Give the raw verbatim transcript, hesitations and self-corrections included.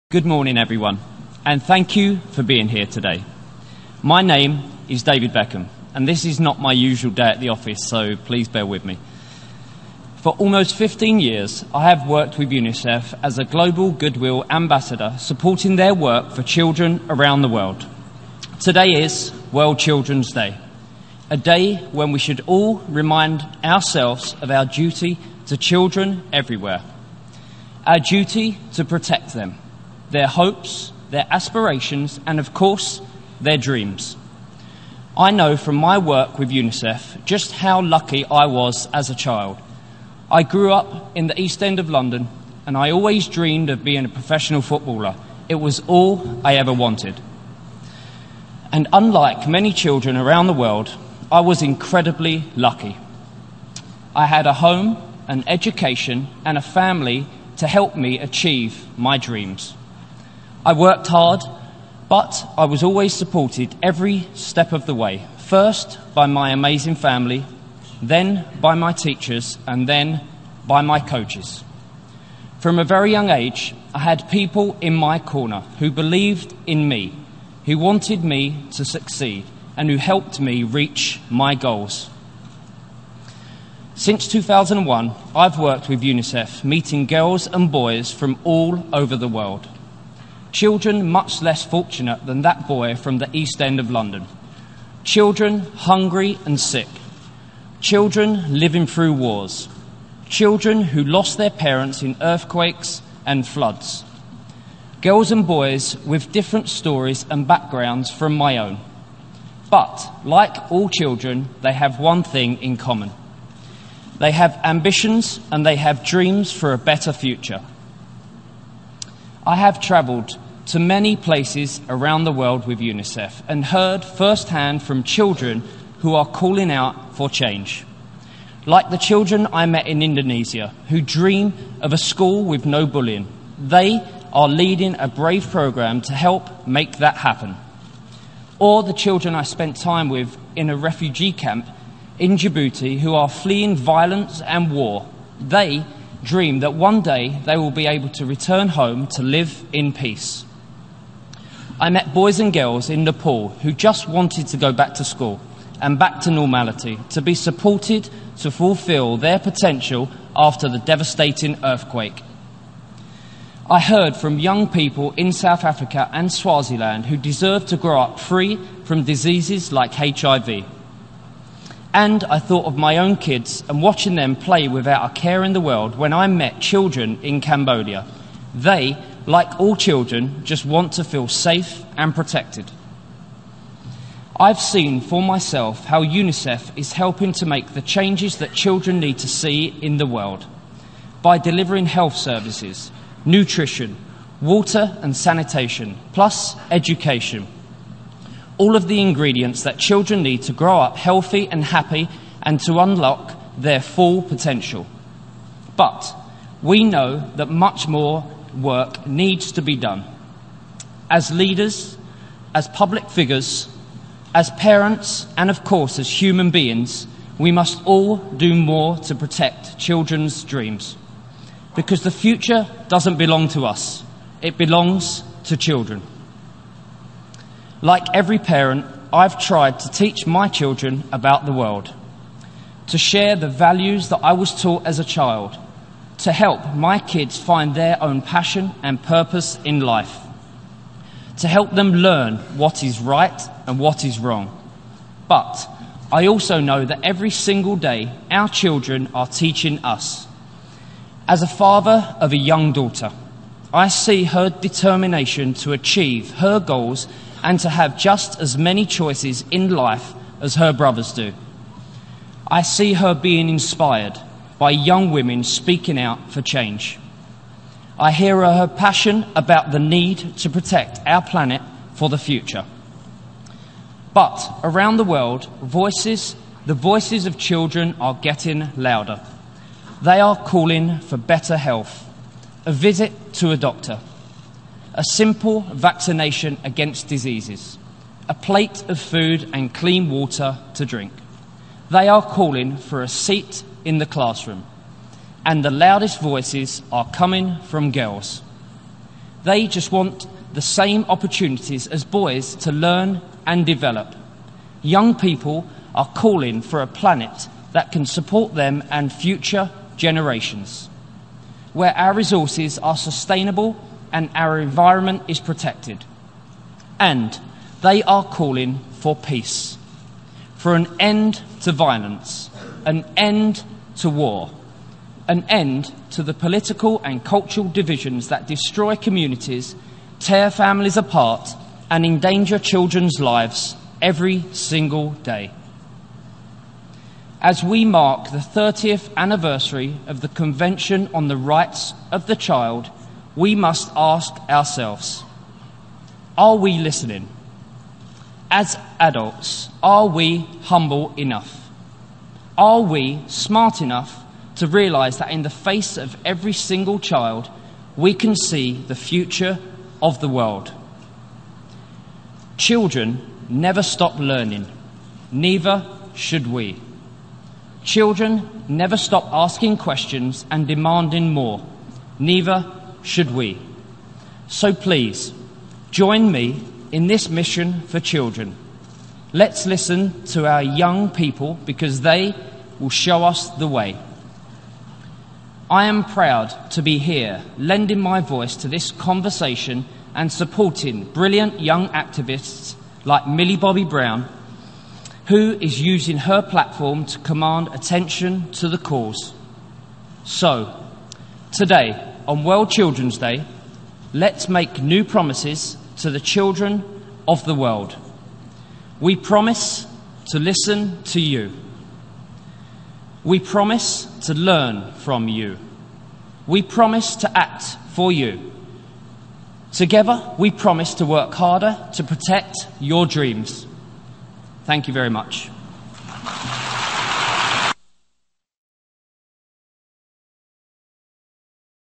Good morning, everyone, and thank you for being here today. My name is David Beckham, and this is not my usual day at the office, so please bear with me. For almost fifteen years, I have worked with UNICEF as a global goodwill ambassador, supporting their work for children around the world. Today is World Children's Day, a day when we should all remind ourselves of our duty to children everywhere, our duty to protect them, their hopes, their aspirations, and of course, their dreams. I know from my work with UNICEF just how lucky I was as a child. I grew up in the East End of London, and I always dreamed of being a professional footballer. It was all I ever wanted. And unlike many children around the world, I was incredibly lucky. I had a home, an education, and a family to help me achieve my dreams. I worked hard, but I was always supported every step of the way, first by my amazing family, then by my teachers, and then by my coaches. From a very young age, I had people in my corner who believed in me, who wanted me to succeed, and who helped me reach my goals. Since two thousand one, I've worked with UNICEF, meeting girls and boys from all over the world. Children much less fortunate than that boy from the East End of London. Children hungry and sick. Children living through wars. Children who lost their parents in earthquakes and floods. Girls and boys with different stories and backgrounds from my own. But, like all children, they have one thing in common. They have ambitions and they have dreams for a better future. I have travelled to many places around the world with UNICEF and heard firsthand from children who are calling out for change. Like the children I met in Indonesia, who dream of a school with no bullying. They are leading a brave programme to help make that happen. Or the children I spent time with in a refugee camp in Djibouti who are fleeing violence and war. They dream that one day they will be able to return home to live in peace. I met boys and girls in Nepal who just wanted to go back to school and back to normality, to be supported to fulfill their potential after the devastating earthquake. I heard from young people in South Africa and Swaziland who deserve to grow up free from diseases like H I V. And I thought of my own kids and watching them play without a care in the world when I met children in Cambodia. They, like all children, just want to feel safe and protected. I've seen for myself how UNICEF is helping to make the changes that children need to see in the world by delivering health services, nutrition, water and sanitation, plus education. All of the ingredients that children need to grow up healthy and happy and to unlock their full potential. But we know that much more work needs to be done. As leaders, as public figures, as parents, and of course as human beings, we must all do more to protect children's dreams. Because the future doesn't belong to us, it belongs to children. Like every parent, I've tried to teach my children about the world, to share the values that I was taught as a child, to help my kids find their own passion and purpose in life, to help them learn what is right and what is wrong. But I also know that every single day our children are teaching us. As a father of a young daughter, I see her determination to achieve her goals and to have just as many choices in life as her brothers do. I see her being inspired by young women speaking out for change. I hear her passion about the need to protect our planet for the future. But around the world, voices, the voices of children are getting louder. They are calling for better health, a visit to a doctor, a simple vaccination against diseases, a plate of food and clean water to drink. They are calling for a seat in the classroom, and the loudest voices are coming from girls. They just want the same opportunities as boys to learn and develop. Young people are calling for a planet that can support them and future generations, where our resources are sustainable and our environment is protected. And they are calling for peace, for an end to violence, an end to war, an end to the political and cultural divisions that destroy communities, tear families apart, and endanger children's lives every single day. As we mark the thirtieth anniversary of the Convention on the Rights of the Child, we must ask ourselves, are we listening? As adults, are we humble enough? Are we smart enough to realise that in the face of every single child, we can see the future of the world? Children never stop learning, neither should we. Children never stop asking questions and demanding more, neither should we. So please, join me in this mission for children. Let's listen to our young people because they will show us the way. I am proud to be here, lending my voice to this conversation and supporting brilliant young activists like Millie Bobby Brown, who is using her platform to command attention to the cause. So, today, on World Children's Day, let's make new promises to the children of the world. We promise to listen to you. We promise to learn from you. We promise to act for you. Together, we promise to work harder to protect your dreams. Thank you very much.